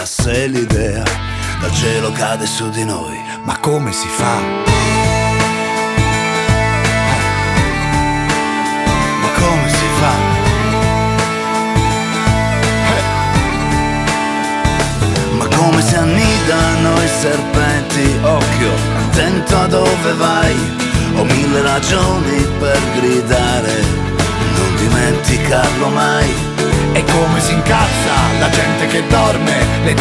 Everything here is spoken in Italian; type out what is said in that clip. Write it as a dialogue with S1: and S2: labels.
S1: Se l'idea dal cielo cade su di noi,
S2: Ma come si fa?
S1: ma come si fa? Ma come si annidano i serpenti? Occhio, attento a dove vai. Ho mille ragioni per gridare, non dimenticarlo mai.
S2: E come si incazza la gente che dorme, le